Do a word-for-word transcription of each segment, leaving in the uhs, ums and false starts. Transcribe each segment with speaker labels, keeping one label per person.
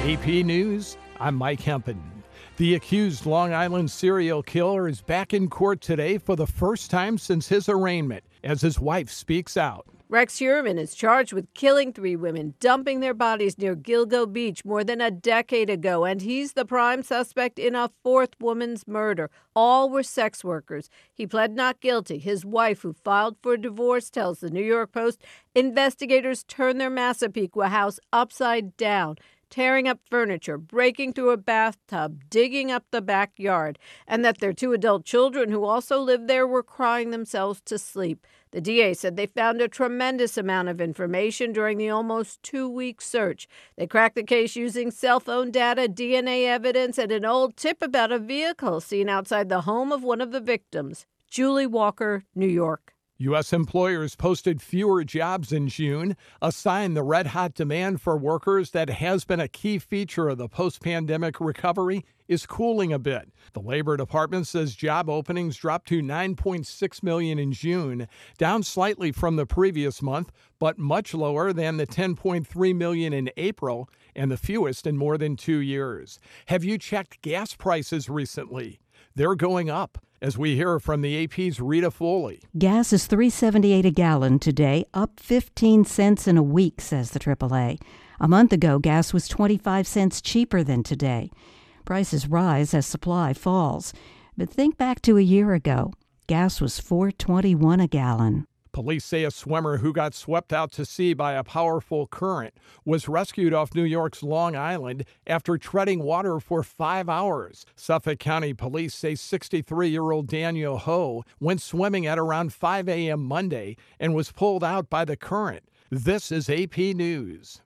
Speaker 1: A P News, I'm Mike Hempen. The accused Long Island serial killer is back in court today for the first time since his arraignment, as his wife speaks out.
Speaker 2: Rex Heuermann is charged with killing three women, dumping their bodies near Gilgo Beach more than a decade ago, and he's the prime suspect in a fourth woman's murder. All were sex workers. He pled not guilty. His wife, who filed for divorce, tells the New York Post investigators turned their Massapequa house upside down, tearing up furniture, breaking through a bathtub, digging up the backyard, and that their two adult children who also lived there were crying themselves to sleep. The D A said they found a tremendous amount of information during the almost two-week search. They cracked the case using cell phone data, D N A evidence, and an old tip about a vehicle seen outside the home of one of the victims. Julie Walker, New York.
Speaker 1: U S employers posted fewer jobs in June, a sign the red-hot demand for workers that has been a key feature of the post-pandemic recovery is cooling a bit. The Labor Department says job openings dropped to nine point six million in June, down slightly from the previous month, but much lower than the ten point three million in April and the fewest in more than two years. Have you checked gas prices recently? They're going up, as we hear from the A P's Rita Foley.
Speaker 3: Gas is three dollars and seventy-eight cents a gallon today, up fifteen cents in a week, says the triple A. A month ago, gas was twenty-five cents cheaper than today. Prices rise as supply falls. But think back to a year ago. Gas was four dollars and twenty-one cents a gallon.
Speaker 1: Police say a swimmer who got swept out to sea by a powerful current was rescued off New York's Long Island after treading water for five hours. Suffolk County Police say sixty-three-year-old Daniel Ho went swimming at around five a.m. Monday and was pulled out by the current. This is A P News.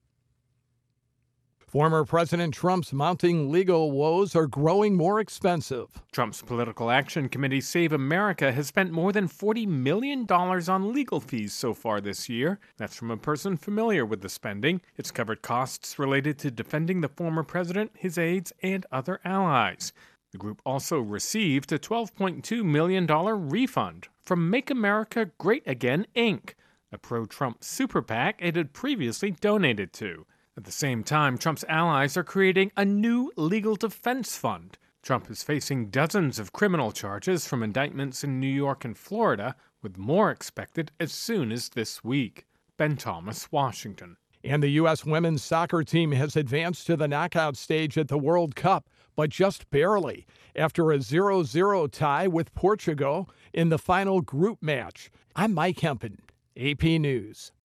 Speaker 1: Former President Trump's mounting legal woes are growing more expensive.
Speaker 4: Trump's Political Action Committee Save America has spent more than forty million dollars on legal fees so far this year. That's from a person familiar with the spending. It's covered costs related to defending the former president, his aides, and other allies. The group also received a twelve point two million dollars refund from Make America Great Again, Incorporated, a pro-Trump super PAC it had previously donated to. At the same time, Trump's allies are creating a new legal defense fund. Trump is facing dozens of criminal charges from indictments in New York and Florida, with more expected as soon as this week. Ben Thomas, Washington.
Speaker 1: And the U S women's soccer team has advanced to the knockout stage at the World Cup, but just barely, after a zero zero tie with Portugal in the final group match. I'm Mike Hempen, A P News.